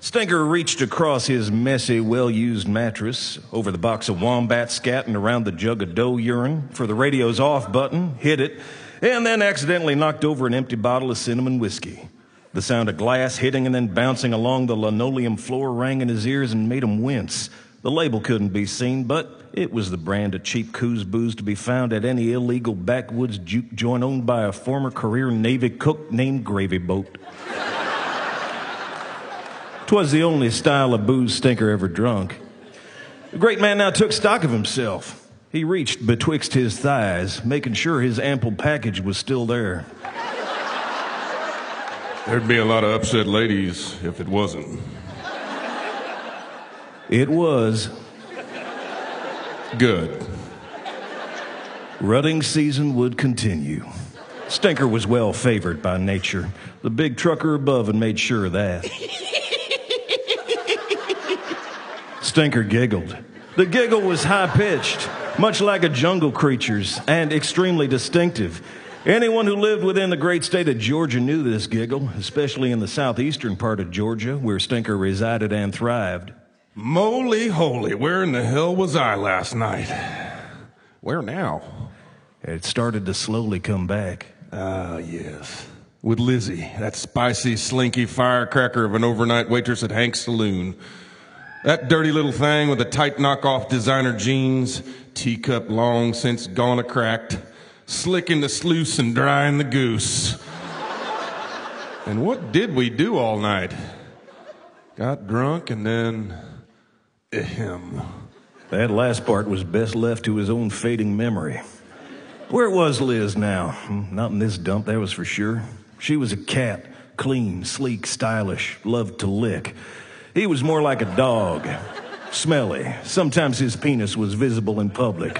Stinker reached across his messy, well-used mattress, over the box of wombat scat and around the jug of doe urine, for the radio's off button, hit it, and then accidentally knocked over an empty bottle of cinnamon whiskey. The sound of glass hitting and then bouncing along the linoleum floor rang in his ears and made him wince. The label couldn't be seen, but it was the brand of cheap coos booze to be found at any illegal backwoods juke joint owned by a former career Navy cook named Gravy Boat. 'Twas the only style of booze Stinker ever drunk. The great man now took stock of himself. He reached betwixt his thighs, making sure his ample package was still there. There'd be a lot of upset ladies if it wasn't. It was. Good. Rutting season would continue. Stinker was well favored by nature. The big trucker above had made sure of that. Stinker giggled. The giggle was high-pitched, much like a jungle creature's, and extremely distinctive. Anyone who lived within the great state of Georgia knew this giggle, especially in the southeastern part of Georgia, where Stinker resided and thrived. Moly holy, where in the hell was I last night? Where now? It started to slowly come back. Ah, yes. With Lizzie, that spicy, slinky firecracker of an overnight waitress at Hank's Saloon. That dirty little thing with the tight knockoff designer jeans, teacup long since gone a-cracked, slicking the sluice and drying the goose. And what did we do all night? Got drunk and then... ahem. That last part was best left to his own fading memory. Where was Liz now? Not in this dump, that was for sure. She was a cat, clean, sleek, stylish, loved to lick. He was more like a dog, smelly. Sometimes his penis was visible in public.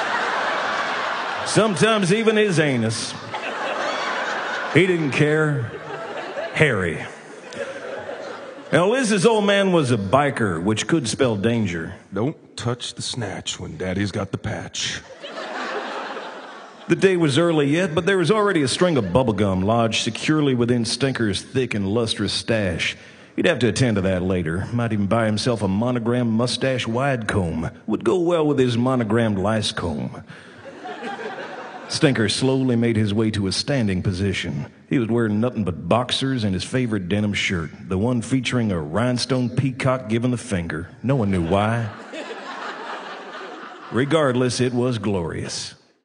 Sometimes even his anus. He didn't care. Hairy. Now, Liz's old man was a biker, which could spell danger. Don't touch the snatch when Daddy's got the patch. The day was early yet, but there was already a string of bubblegum lodged securely within Stinker's thick and lustrous stash. He'd have to attend to that later. Might even buy himself a monogrammed mustache wide comb. Would go well with his monogrammed lice comb. Stinker slowly made his way to a standing position. He was wearing nothing but boxers and his favorite denim shirt, the one featuring a rhinestone peacock giving the finger. No one knew why. Regardless, it was glorious.